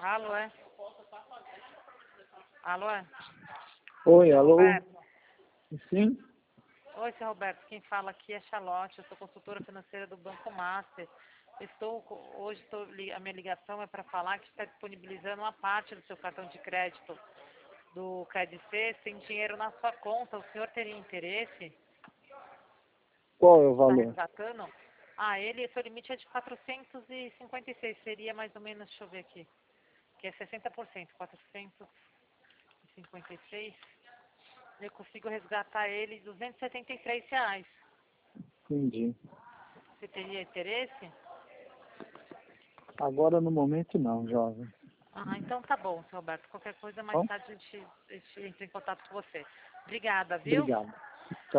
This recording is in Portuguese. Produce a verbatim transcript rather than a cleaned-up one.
Alô, é? Alô, é? Oi, alô? Roberto. Sim? Oi, seu Roberto. Quem fala aqui é Charlotte. Eu sou consultora financeira do Banco Master. Estou, co- hoje estou, li- a minha ligação é para falar que está disponibilizando uma parte do seu cartão de crédito do Credit C sem dinheiro na sua conta. O senhor teria interesse? Qual é o Está valor? resgatando? Ah, ele, seu limite é de quatrocentos e cinquenta e seis. Seria mais ou menos, deixa eu ver aqui, que é sessenta por cento. quatrocentos e cinquenta e seis. Eu consigo resgatar ele duzentos e setenta e três reais. Entendi. Você teria interesse? Agora no momento não, jovem. Ah, então tá bom, seu Roberto. Qualquer coisa mais Bom, tarde a gente, a gente entra em contato com você. Obrigada, viu? obrigado.